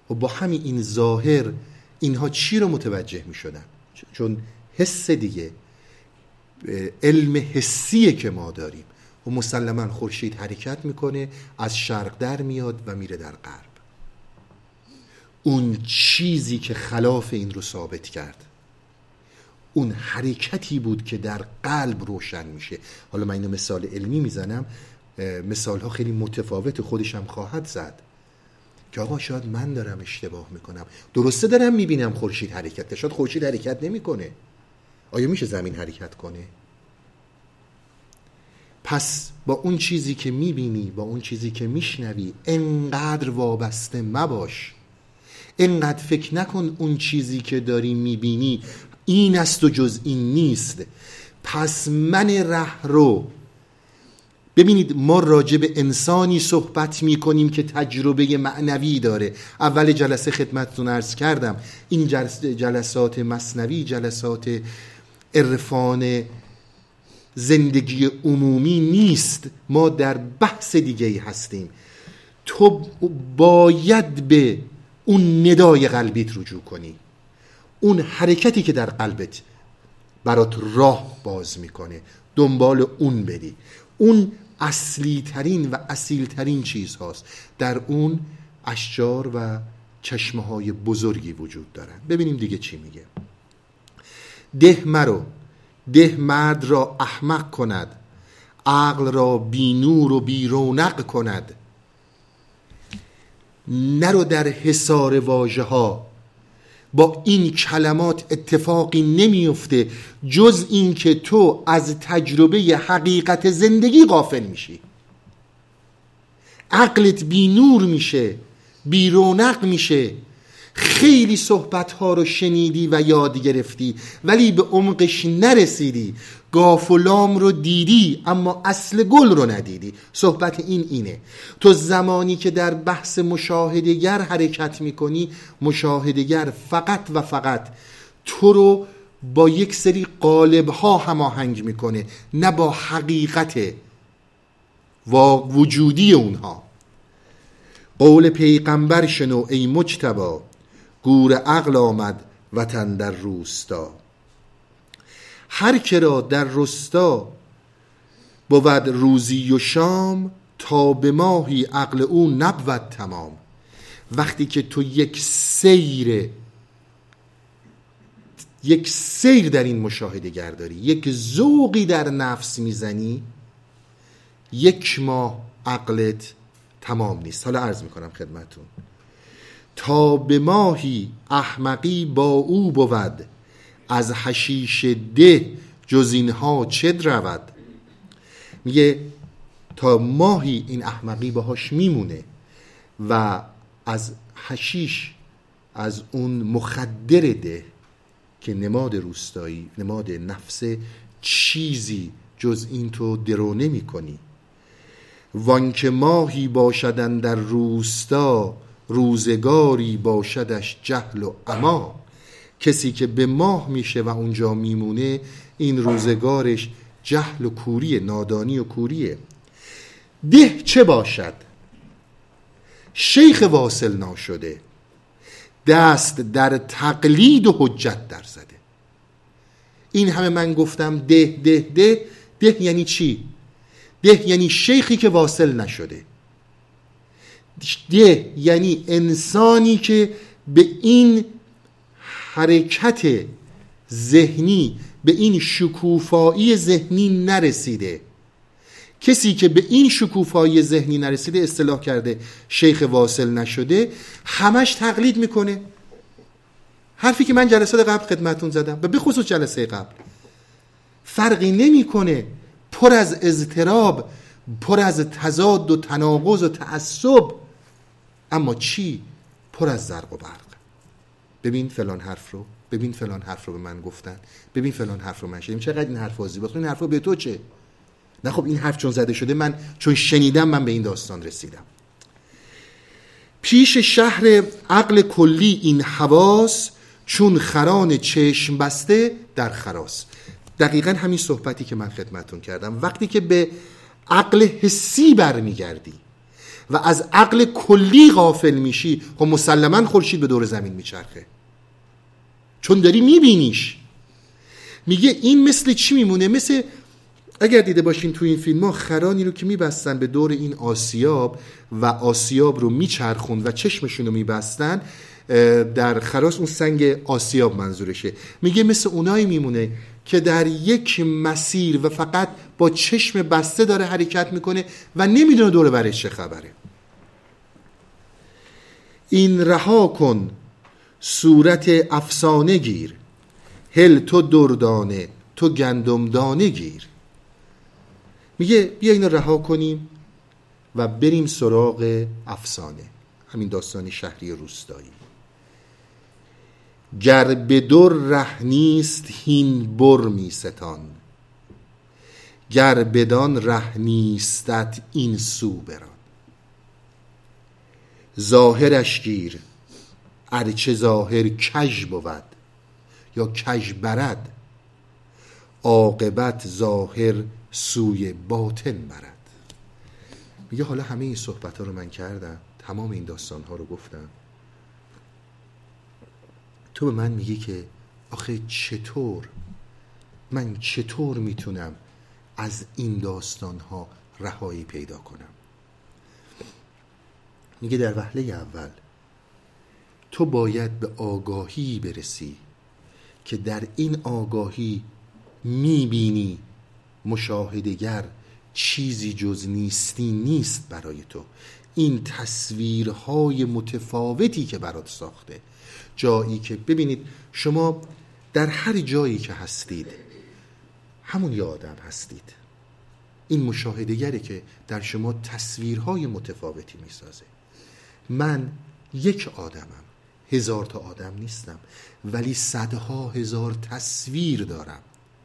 و با همین این ظاهر اینها چی رو متوجه می شدن؟ چون حس دیگه، علم حسیه که ما داریم و مسلما خورشید حرکت میکنه، از شرق در میاد و میره در غرب. اون چیزی که خلاف این رو ثابت کرد اون حرکتی بود که در قلب روشن میشه. حالا من اینو مثال علمی میزنم، مثال ها خیلی متفاوت خودش هم خواهد زد که آقا شاید من دارم اشتباه میکنم، درسته دارم میبینم خورشید حرکت کرد، شاید خورشید حرکت نمیکنه. آیا میشه زمین حرکت کنه؟ پس با اون چیزی که میبینی، با اون چیزی که میشنوی انقدر وابسته مباش، انقدر فکر نکن اون چیزی که داری میبینی این است و جز این نیست. پس من ره رو ببینید، ما راجع به انسانی صحبت میکنیم که تجربه معنوی داره. اول جلسه خدمتتون عرض کردم این جلسات مثنوی جلسات عرفان زندگی عمومی نیست، ما در بحث دیگه هستیم. تو باید به اون ندای قلبیت رجوع کنی، اون حرکتی که در قلبت برات راه باز میکنه، دنبال اون بری. اون اصلی ترین و اصیل ترین چیز هاست، در اون اشجار و چشمه های بزرگی وجود دارن. ببینیم دیگه چی میگه. ده مرد را احمق کند، عقل را بی نور و بی رونق کند. نرو در حصار واژه ها، با این کلمات اتفاقی نمیفته جز این که تو از تجربه حقیقت زندگی غافل میشی، عقلت بی نور میشه، بی رونق میشه. خیلی صحبتها رو شنیدی و یاد گرفتی ولی به عمقش نرسیدی، گاف و لام رو دیدی اما اصل گل رو ندیدی. صحبت اینه. تو زمانی که در بحث مشاهده‌گر حرکت میکنی، مشاهده‌گر فقط و فقط تو رو با یک سری قالب‌ها هماهنگ میکنه، نه با حقیقت و وجودی اونها. قول پیغمبر شنو ای مجتبی، گور عقل آمد وطن در روستا. هر که را در رستا بود روزی و شام، تا به ماهی عقل او نبود تمام. وقتی که تو یک سیر در این مشاهده گرداری، یک ذوقی در نفس میزنی، 1 ماه عقلت تمام نیست. حالا عرض میکنم خدمتون. تا به ماهی احمقی با او بود، از حشیش ده جز اینها چه رود. میگه تا ماهی این احمقی باهاش میمونه و از حشیش، از اون مخدر ده که نماد روستایی، نماد نفس، چیزی جز این تو درو نمی کنی. وانکه ماهی باشدن در روستا، روزگاری باشدش جهل و عما. کسی که به ماه میشه و اونجا میمونه، این روزگارش جهل و کوریه، نادانی و کوریه. ده چه باشد؟ شیخ واصل ناشده، دست در تقلید و حجت در زده. این همه من گفتم ده یعنی چی؟ ده یعنی شیخی که واصل نشده. ده یعنی انسانی که به این حرکت ذهنی، به این شکوفایی ذهنی نرسیده. کسی که به این شکوفایی ذهنی نرسیده، اصطلاح کرده شیخ واصل نشده، همش تقلید میکنه. حرفی که من جلسات قبل خدمتون زدم و به خصوص جلسه قبل، فرقی نمیکنه، پر از اضطراب، پر از تضاد و تناقض و تعصب، اما چی؟ پر از زرق و برق. ببین فلان حرف رو، ببین فلان حرف رو به من گفتن، ببین فلان حرف رو من شنیدم، چقدر این حرف واضحه، این حرف رو به تو چه؟ نه خب این حرف چون زده شده، من چون شنیدم من به این داستان رسیدم. پیش شهر عقل کلی این حواس، چون خران چشم بسته در خراس. دقیقاً همین صحبتی که من خدمتون کردم. وقتی که به عقل حسی برمیگردی، و از عقل کلی غافل میشی، خب مسلماً خورشید به دور زمین میچرخه، چون داری میبینیش. میگه این مثل چی میمونه؟ مثل اگر دیده باشین تو این فیلم ها خرانی رو که میبستن به دور این آسیاب و آسیاب رو میچرخوند و چشمشون رو میبستن در خراس، اون سنگ آسیاب منظورشه. میگه مثل اونایی میمونه که در یک مسیر و فقط با چشم بسته داره حرکت میکنه و نمیدونه دور برش چه خبره. این رها کن صورت افسانه گیر، هل تو دردانه تو گندم دانه گیر. میگه بیا اینو رها کنیم و بریم سراغ افسانه، همین داستان شهری روستایی. گر به در ره نیست هین بر می ستان، گر بدان ره نیستت این سو بران. ظاهرش گیر ارچه ظاهر کژ بود یا کژ برد، عاقبت ظاهر سوی باطن برد. میگه حالا همه این صحبت ها رو من کردم، تمام این داستان ها رو گفتم، تو به من میگی که آخه من چطور میتونم از این داستان ها رهایی پیدا کنم؟ میگه در وهله اول تو باید به آگاهی برسی که در این آگاهی میبینی مشاهده‌گر چیزی جز نیستی نیست برای تو. این تصویرهای متفاوتی که برات ساخته، جایی که ببینید شما در هر جایی که هستید همون یه آدم هستید. این مشاهده‌گره که در شما تصویرهای متفاوتی میسازه. من یک آدمم، 1000 تا آدم نیستم، ولی صدها هزار تصویر دارم.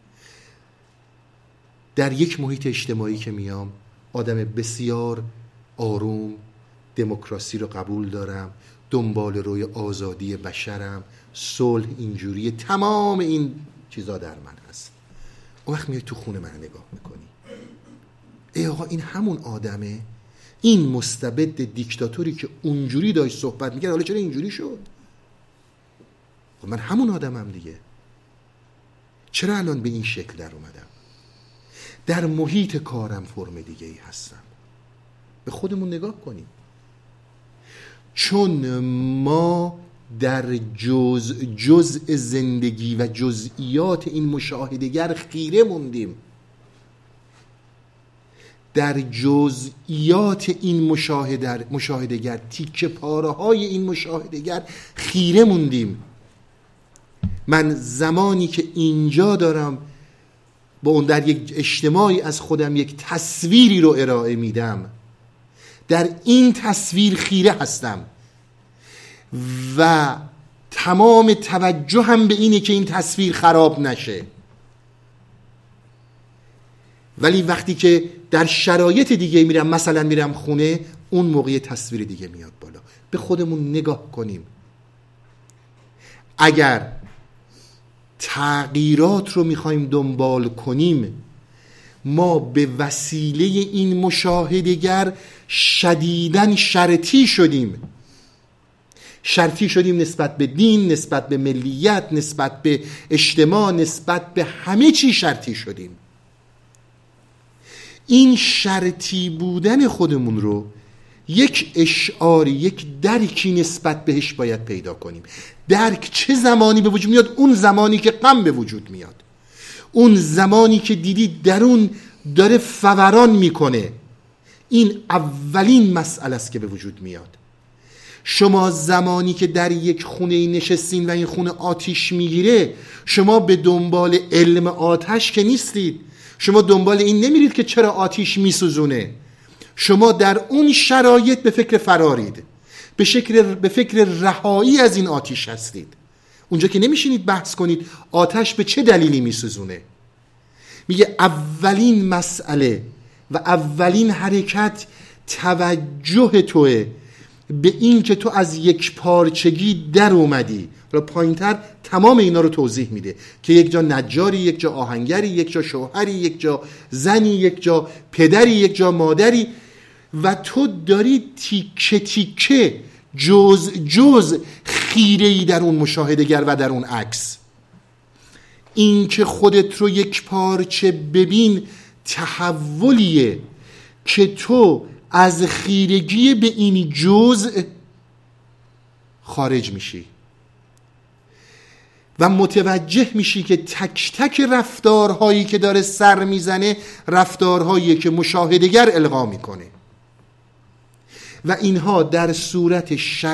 در یک محیط اجتماعی که میام آدم بسیار آروم، دموکراسی رو قبول دارم، دنبال روی آزادی بشرم، صلح، اینجوری تمام این چیزا در من هست. اون وقت میای تو خونه من نگاه میکنی، ای آقا این همون آدمه، این مستبد دیکتاتوری که اونجوری داشت صحبت میکرد حالا چرا اینجوری شد؟ من همون آدمم دیگه، چرا الان به این شکل در اومدم؟ در محیط کارم فرم دیگه ای هستم. به خودمون نگاه کنیم، چون ما در جزء زندگی و جزئیات این مشاهده‌گر خیره موندیم، در جزئیات این مشاهده‌گر، تیکه پاره های این مشاهده‌گر خیره موندیم. من زمانی که اینجا دارم با اون در یک اجتماعی از خودم یک تصویری رو ارائه میدم، در این تصویر خیره هستم و تمام توجه هم به اینه که این تصویر خراب نشه. ولی وقتی که در شرایط دیگه میرم، مثلا میرم خونه، اون موقع تصویر دیگه میاد بالا. به خودمون نگاه کنیم. اگر تغییرات رو میخوایم دنبال کنیم، ما به وسیله این مشاهده‌گر شدیداً شرطی شدیم نسبت به دین، نسبت به ملیت، نسبت به اجتماع، نسبت به همه چی شرطی شدیم. این شرطی بودن خودمون رو یک اشعاری، یک درکی نسبت بهش باید پیدا کنیم. درک چه زمانی به وجود میاد؟ اون زمانی که غم به وجود میاد، اون زمانی که دیدی درون داره فوران میکنه. این اولین مسئله است که به وجود میاد. شما زمانی که در یک خونه نشستین و این خونه آتیش میگیره، شما به دنبال علم آتش که نیستید، شما دنبال این نمیرید که چرا آتیش میسوزونه. شما در اون شرایط به فکر فرارید، به فکر رهایی از این آتیش هستید. اونجا که نمیشینید بحث کنید آتش به چه دلیلی میسوزونه. میگه اولین مسئله و اولین حرکت توجه توه به این که تو از یک پارچگی در اومدی. حالا پایینتر تمام اینا رو توضیح میده که یک جا نجاری، یک جا آهنگری، یک جا شوهری، یک جا زنی، یک جا پدری، یک جا مادری. و تو داری تیکه تیکه جز خیره‌ای در اون مشاهده‌گر و در اون عکس. این که خودت رو یک پارچه ببین تحولیه که تو از خیرگی به این جزء خارج میشی و متوجه میشی که تک تک رفتارهایی که داره سر میزنه رفتارهایی که مشاهده‌گر القا میکنه و اینها در صورت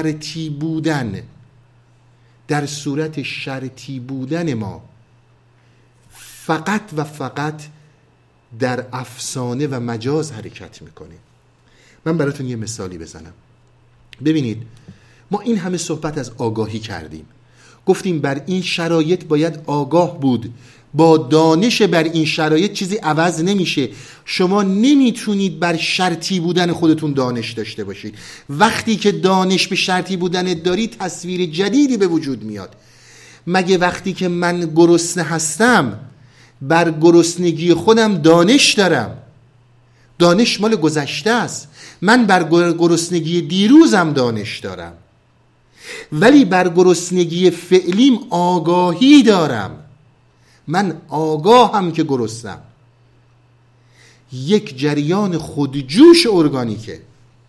شرطی بودن ما فقط و فقط در افسانه و مجاز حرکت میکنه. من براتون یه مثالی بزنم. ببینید ما این همه صحبت از آگاهی کردیم، گفتیم بر این شرایط باید آگاه بود، با دانش بر این شرایط چیزی عوض نمیشه. شما نمیتونید بر شرطی بودن خودتون دانش داشته باشید. وقتی که دانش به شرطی بودن داری تصویر جدیدی به وجود میاد. مگه وقتی که من گرسنه هستم بر گرسنگی خودم دانش دارم؟ دانش مال گذشته است. من بر گرسنگی دیروزم دانش دارم، ولی بر گرسنگی فعلیم آگاهی دارم. من آگاهم که گرسنم. یک جریان خودجوش ارگانیکه.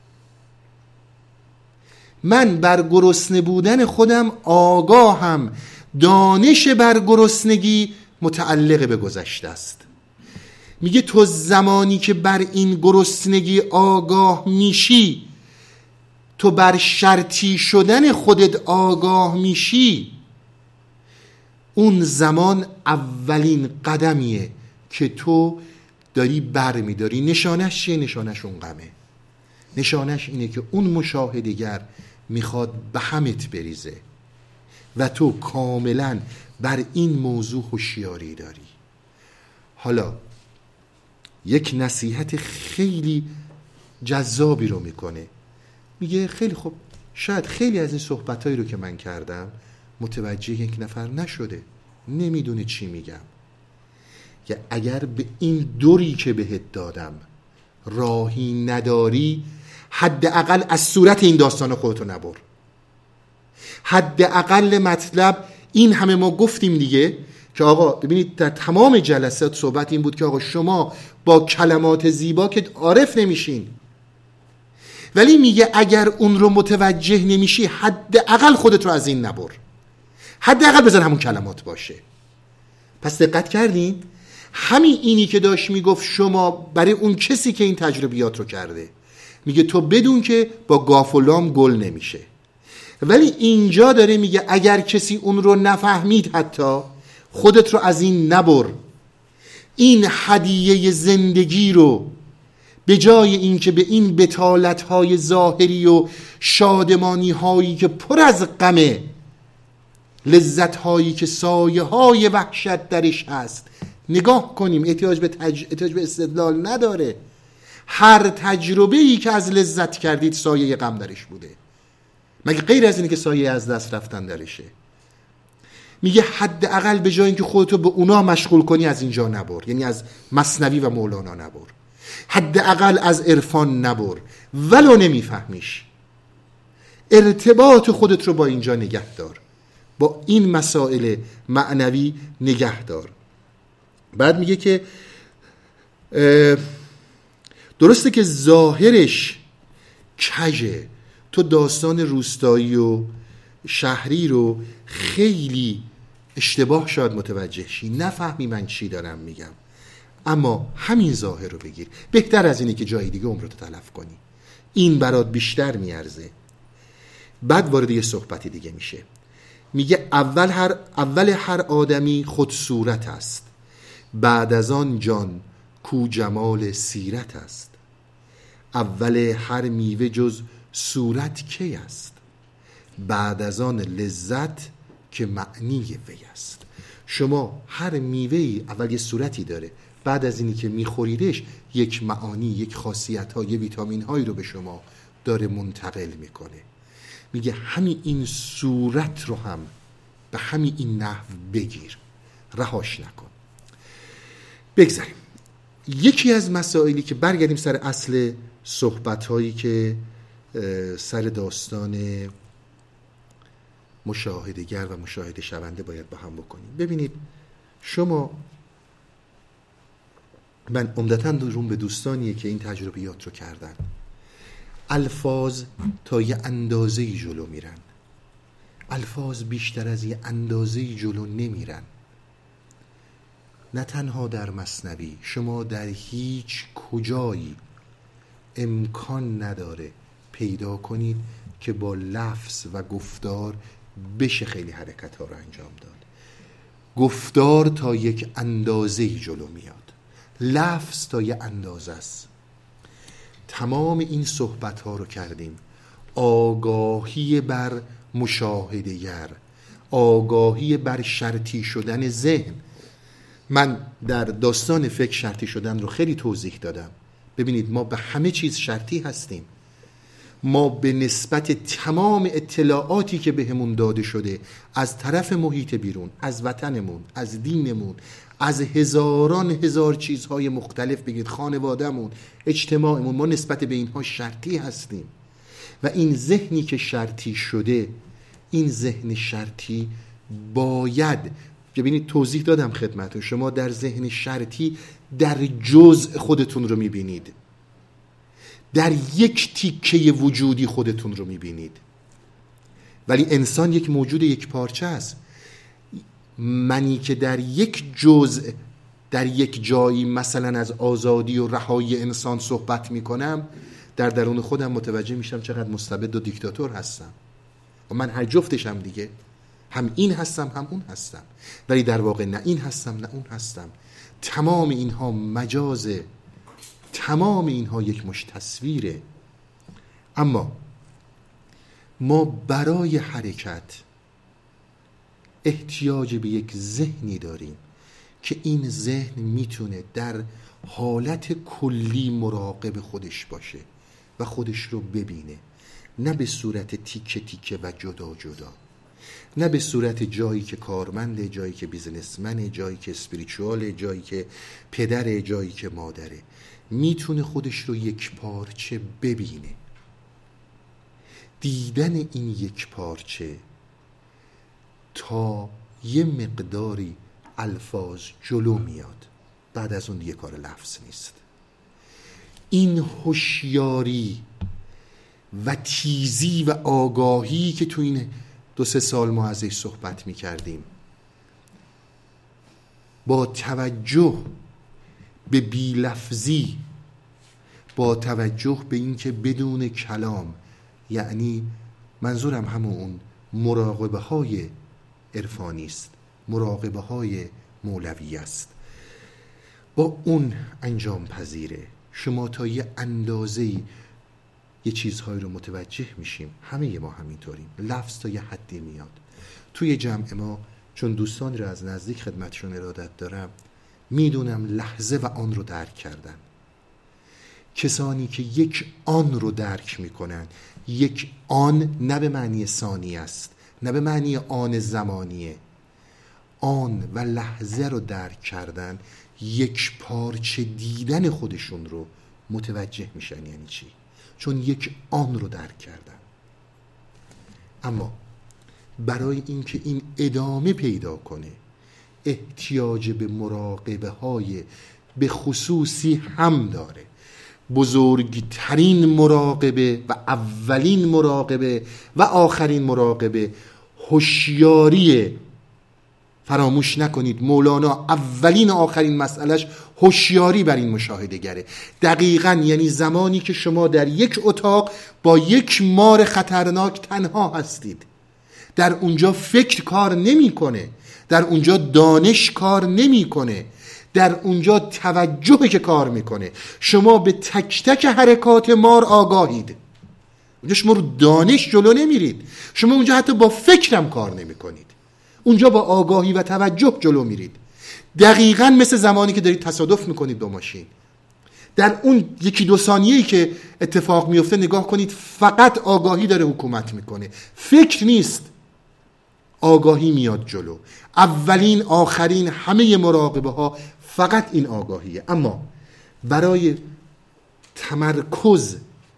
من بر گرسنه بودن خودم آگاهم. دانش بر گرسنگی متعلق به گذشته است. میگه تو زمانی که بر این گرسنگی آگاه میشی، تو بر شرطی شدن خودت آگاه میشی، اون زمان اولین قدمیه که تو داری برمیداری. نشانش چیه؟ نشانش اون غمه. نشانش اینه که اون مشاهده‌گر میخواد به همت بریزه و تو کاملا بر این موضوع هوشیاری داری. حالا یک نصیحت خیلی جذابی رو میکنه. میگه خیلی خوب، شاید خیلی از این صحبتایی رو که من کردم متوجه یک نفر نشده، نمیدونه چی میگم. که اگر به این دوری که بهت دادم راهی نداری، حداقل از صورت این داستان خودتو نبر. حداقل مطلب این همه ما گفتیم دیگه که آقا ببینید در تمام جلسات صحبت این بود که آقا شما با کلمات زیبا که عارف نمیشین، ولی میگه اگر اون رو متوجه نمیشی حداقل خودت رو از این نبر، حداقل بزن همون کلمات باشه. پس دقت کردین؟ همین اینی که داشت میگفت شما برای اون کسی که این تجربیات رو کرده، میگه تو بدون که با گاف و لام گل نمیشه. ولی اینجا داره میگه اگر کسی اون رو نفهمید حتی خودت رو از این نبر. این هدیه زندگی رو به جای این که به این بطالت‌های ظاهری و شادمانی‌هایی که پر از غمه، لذت‌هایی که سایه‌های وحشت درش هست نگاه کنیم. احتیاج به استدلال نداره. هر تجربه‌ای که از لذت کردید سایه غم درش بوده، مگه غیر از اینه که سایه از دست رفتن درشه؟ میگه حداقل به جای اینکه خودتو به اونا مشغول کنی از اینجا نبر، یعنی از مثنوی و مولانا نبر، حداقل از عرفان نبر. ولو نمیفهمیش، ارتباط خودت رو با اینجا نگه دار، با این مسائل معنوی نگه دار. بعد میگه که درسته که ظاهرش کجه، تو داستان روستایی و شهری رو خیلی اشتباه شاید متوجه شی، نفهمی من چی دارم میگم، اما همین ظاهر رو بگیر. بهتر از اینه که جای دیگه عمرتو تلف کنی، این برات بیشتر میارزه. بعد وارد یه صحبتی دیگه میشه. میگه اول هر آدمی خود صورت است، بعد از آن جان کو جمال سیرت است. اول هر میوه جز صورت کی است، بعد از آن لذت که معنی وی است. شما هر میوه‌ای اول یه صورتی داره، بعد از اینی که میخوریدش یک معانی، یک خاصیت ها، یک ویتامین هایی رو به شما داره منتقل میکنه. میگه همین این صورت رو هم به همین این نحو بگیر، رهاش نکن. بگذاریم یکی از مسائلی که برگردیم سر اصل صحبت هایی که سر داستان مشاهده‌گر و مشاهده شونده باید با هم بکنیم. ببینید شما، من عمدتاً روم به دوستانیه که این تجربیات رو کردن، الفاظ تا یه اندازه‌ای جلو میرن، الفاظ بیشتر از یه اندازه‌ای جلو نمیرن. نه تنها در مثنوی، شما در هیچ کجایی امکان نداره پیدا کنید که با لفظ و گفتار بشه خیلی حرکت ها رو انجام داد. گفتار تا یک اندازه‌ای جلو میاد، لفظ تا یک اندازه است. تمام این صحبت ها رو کردیم، آگاهی بر مشاهده‌گر، آگاهی بر شرطی شدن ذهن. من در داستان فکر شرطی شدن رو خیلی توضیح دادم. ببینید ما به همه چیز شرطی هستیم. ما به نسبت تمام اطلاعاتی که بهمون داده شده از طرف محیط بیرون، از وطنمون، از دینمون، از هزاران هزار چیزهای مختلف، بگید خانوادهمون، اجتماعمون، ما نسبت به اینها شرطی هستیم. و این ذهنی که شرطی شده، این ذهن شرطی باید، ببینید توضیح دادم خدمتتون، شما در ذهن شرطی در جزء خودتون رو میبینید، در یک تیکه وجودی خودتون رو میبینید. ولی انسان یک موجود یک پارچه است. منی که در یک جزء، در یک جایی مثلا از آزادی و رهایی انسان صحبت میکنم، در درون خودم متوجه میشم چقدر مستبد و دیکتاتور هستم. و من هر جفتشم دیگه، هم این هستم هم اون هستم، ولی در واقع نه این هستم نه اون هستم. تمام اینها مجازه، تمام اینها یک مش تصویره. اما ما برای حرکت احتیاج به یک ذهنی داریم که این ذهن میتونه در حالت کلی مراقب خودش باشه و خودش رو ببینه، نه به صورت تیکه تیکه و جدا جدا، نه به صورت جایی که کارمنده، جایی که بیزنسمنه، جایی که اسپریچواله، جایی که پدره، جایی که مادره. میتونه خودش رو یک پارچه ببینه. دیدن این یک پارچه تا یه مقداری الفاظ جلو میاد، بعد از اون دیگه کار لفظ نیست. این هوشیاری و تیزی و آگاهی که تو این 2-3 سال ما ازش صحبت میکردیم، با توجه به بی‌لفظی، با توجه به این که بدون کلام، یعنی منظورم همون اون مراقبه های عرفانی است، مراقبه های مولوی است، با اون انجام پذیره. شما تا یه اندازه‌ای یه چیزهایی رو متوجه میشیم، همه ما همینطوریم. لفظ تا یه حدی میاد. توی جمع ما چون دوستان رو از نزدیک خدمتشون ارادت دارم، میدونم لحظه و آن رو درک کردن. کسانی که یک آن رو درک میکنن، یک آن نه به معنی ثانیه است، نه به معنی آن زمانیه، آن و لحظه رو درک کردن، یک پارچه دیدن خودشون رو متوجه میشن. یعنی چی؟ چون یک آن رو درک کردن. اما برای اینکه این ادامه پیدا کنه، احتیاج به مراقبه های به خصوصی هم داره. بزرگترین مراقبه و اولین مراقبه و آخرین مراقبه هوشیاریه. فراموش نکنید مولانا اولین و آخرین مسئلهش هوشیاری بر این مشاهده گره. دقیقاً یعنی زمانی که شما در یک اتاق با یک مار خطرناک تنها هستید، در اونجا فکر کار نمیکنه، در اونجا دانش کار نمیکنه، در اونجا توجهی که کار میکنه. شما به تک تک حرکات مار آگاهید. اونجا شما رو دانش جلو نمیرید، شما اونجا حتی با فکرم کار نمیکنید، اونجا با آگاهی و توجه جلو میرید. دقیقاً مثل زمانی که دارید تصادف میکنید با ماشین. در اون 1-2 ثانیه‌ای که اتفاق میفته نگاه کنید، فقط آگاهی داره حکومت میکنه، فکر نیست. آگاهی میاد جلو. اولین آخرین همه مراقبه ها فقط این آگاهیه. اما برای تمرکز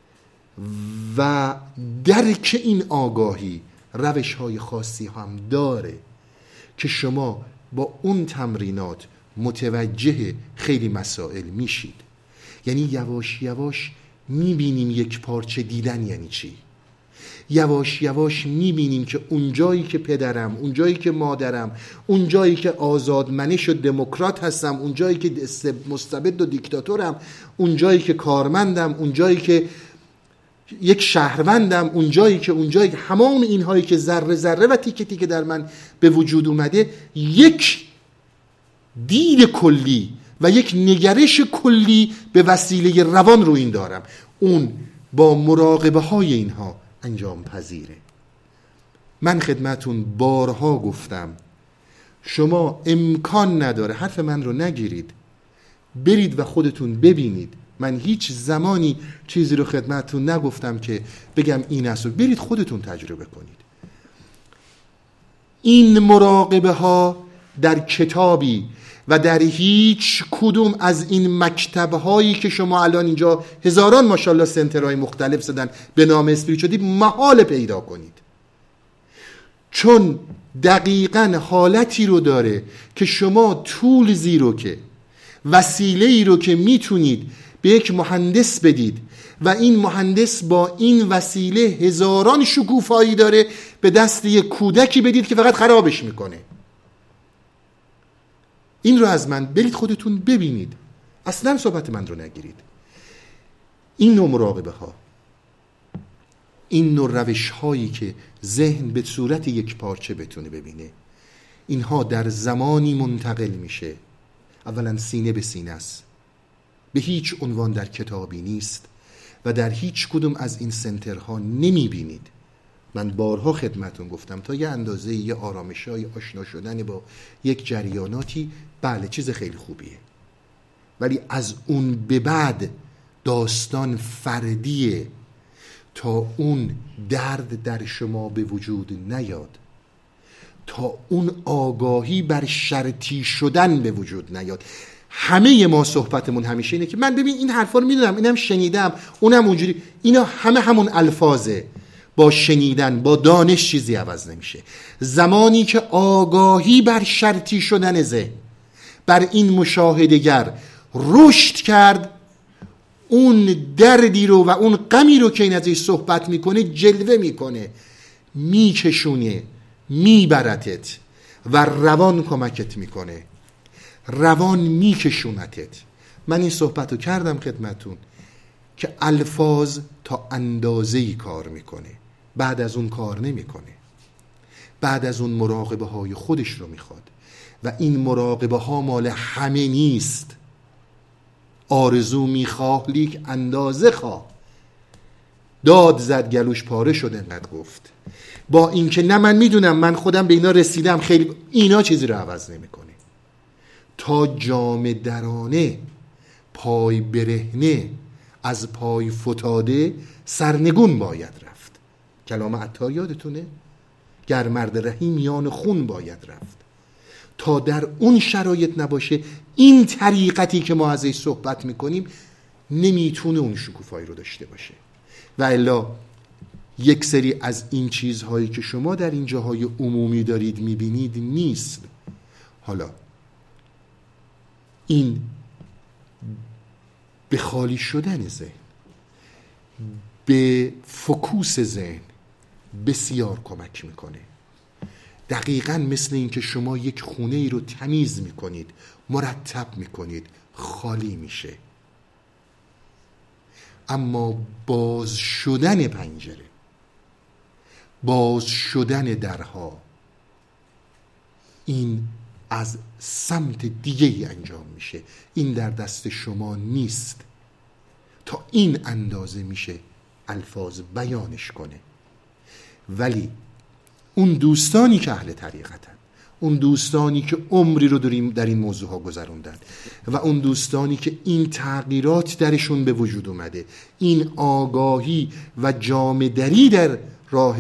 و درک این آگاهی روش‌های خاصی هم داره که شما با اون تمرینات متوجه خیلی مسائل میشید. یعنی یواش یواش میبینیم یک پارچه دیدن یعنی چی. یواش یواش میبینیم که اون جایی که پدرم، اون جایی که مادرم، اون جایی که آزادمنش و دموکرات هستم، اون جایی که مستبد و دیکتاتورم، اون جایی که کارمندم، اون جایی که یک شهروندم، اون جایی که همام اینهایی که ذره ذره و تیکه تیکه در من به وجود اومده، یک دید کلی و یک نگرش کلی به وسیله روان رو این دارم. اون با مراقبه های اینها انجام پذیره. من خدمتون بارها گفتم شما امکان نداره، حرف من رو نگیرید، برید و خودتون ببینید. من هیچ زمانی چیزی رو خدمتون نگفتم که بگم این است، برید خودتون تجربه کنید. این مراقبه ها در کتابی و در هیچ کدوم از این مکتب‌هایی که شما الان اینجا هزاران ماشاءالله سنترهای مختلف زدن به نام اسپریچوالیتی محال پیدا کنید، چون دقیقاً حالتی رو داره که شما تولزی رو که وسیله‌ای رو که میتونید به یک مهندس بدید و این مهندس با این وسیله هزاران شکوفایی داره، به دست یک کودکی بدید که فقط خرابش میکنه. این رو از من برید خودتون ببینید، اصلا صحبت من رو نگیرید. این نوع مراقبه ها، این نوع روش هایی که ذهن به صورت یک پارچه بتونه ببینه، اینها در زمانی منتقل میشه. اولا سینه به سینه است، به هیچ عنوان در کتابی نیست و در هیچ کدوم از این سنترها نمیبینید. من بارها خدمتون گفتم تا یه اندازه یه آرامشای آشنا شدن با یک جریاناتی بله چیز خیلی خوبیه، ولی از اون به بعد داستان فردیه تا اون درد در شما به وجود نیاد، تا اون آگاهی بر شرطی شدن به وجود نیاد. همه ما صحبتمون همیشه اینه که من ببین این حرفا رو میدونم، اینم شنیدم، اونم اونجوری، اینا همون الفاظه. با شنیدن، با دانش چیزی عوض نمیشه. زمانی که آگاهی بر شرطی شدن ذهن بر این مشاهده‌گر رشد کرد، اون دردی رو و اون غمی رو که این ازش صحبت میکنه جلوه میکنه، میکشونه، میبرتت و روان کمکت میکنه، روان میکشونتت. من این صحبت رو کردم خدمتون که الفاظ تا اندازه‌ای کار میکنه، بعد از اون کار نمیکنه، بعد از اون مراقبه های خودش رو میخواد و این مراقبه ها مال همه نیست. آرزو میخواه لیک اندازه خواه، داد زد گلوش پاره شد انقدر گفت. با اینکه نه من میدونم من خودم به اینا رسیدم، خیلی اینا چیزی رو عوض نمیکنه. تا جام درانه پای برهنه از پای فتاده سرنگون باید رفت. کلام عطار یادتونه؟ گر مرد رهی میان خون باید رفت. تا در اون شرایط نباشه این طریقتی که ما ازش صحبت میکنیم نمیتونه اون شکوفایی رو داشته باشه. و الا یک سری از این چیزهایی که شما در این جاهای عمومی دارید میبینید نیست. حالا این به خالی شدن ذهن، به فوکوس ذهن بسیار کمک میکنه. دقیقاً مثل این که شما یک خونه ای رو تمیز میکنید، مرتب میکنید، خالی میشه. اما باز شدن پنجره، باز شدن درها، این از سمت دیگه ای انجام میشه. این در دست شما نیست. تا این اندازه میشه الفاظ بیانش کنه. ولی اون دوستانی که اهل طریقتن، اون دوستانی که عمری رو در این موضوع ها گذروندن و اون دوستانی که این تغییرات درشون به وجود اومده، این آگاهی و جامدری در راه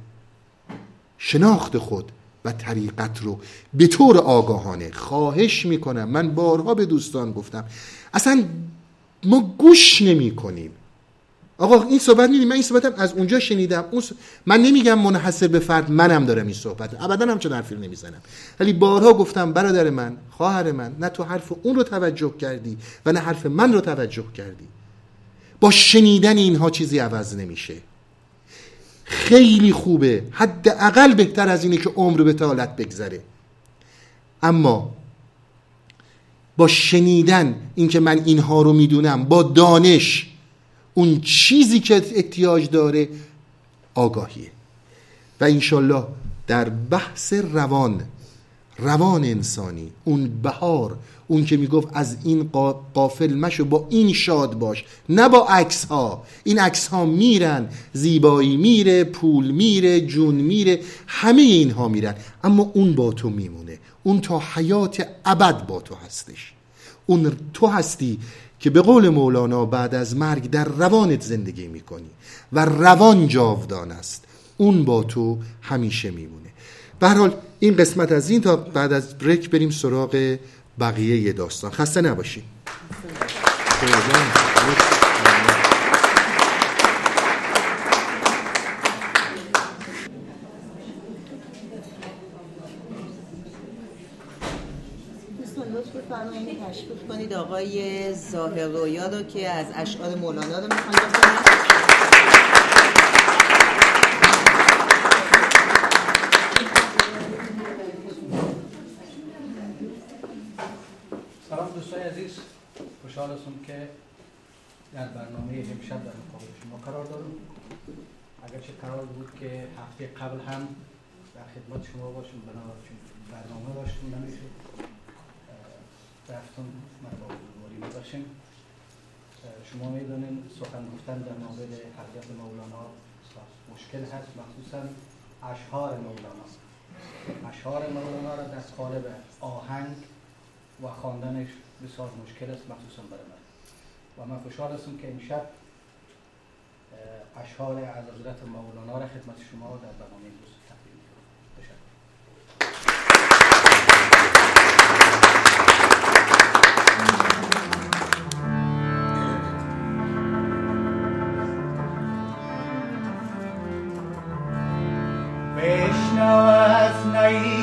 شناخت خود و طریقت رو به طور آگاهانه، خواهش میکنم، من بارها به دوستان گفتم، اصلا ما گوش نمی کنیم. آقا این صحبت می‌بینی، من این صحبتم از اونجا شنیدم، من نمیگم منحصر به فرد منم دارم این صحبت، ابدا هم چنین حرفی نمیزنم، ولی بارها گفتم برادر من، خواهر من، نه تو حرف اون رو توجه کردی و نه حرف من رو توجه کردی. با شنیدن اینها چیزی عوض نمیشه. خیلی خوبه، حداقل بهتر از اینه که عمر به طالت بگذره، اما با شنیدن اینکه من اینها رو میدونم، با دانش اون چیزی که احتیاج داره آگاهیه. و انشالله در بحث روان انسانی، اون بهار، اون که میگفت از این غافل مشو، با این شاد باش، نه با عکس ها. این عکس ها میرن، زیبایی میره، پول میره، جون میره، همه اینها میرن، اما اون با تو میمونه. اون تا حیات ابد با تو هستش. اون تو هستی که به قول مولانا بعد از مرگ در روانت زندگی میکنی و روان جاودان است. اون با تو همیشه میمونه. به هر حال این قسمت از این، تا بعد از بریک بریم سراغ بقیه داستان. خسته نباشید. بفرمایید تشریف کنید آقای ظاهر رویا رو که از اشعار مولانا رو میخوان بخونن. سلام دوستان عزیز، خوشحال هستم که در برنامه امشب در مقابل شما قرار دارم. اگرچه قرار بود که هفته قبل هم در خدمت شما باشم، بنابراین برنامه داشتم نمیشه رفتم، من با بزرگواری ببخشیم. شما میدونین سخن گفتن در مورد حضرت مولانا مشکل هست، مخصوصا اشعار مولانا. اشعار مولانا را در قالب آهنگ و خواندنش بسیار مشکل است، مخصوصا برای من. و من خوشحال هستم که امشب اشعار از حضرت مولانا را خدمت شما در برنامه امروز تقدیم می‌کنم. تشکر. بشنو از نعیم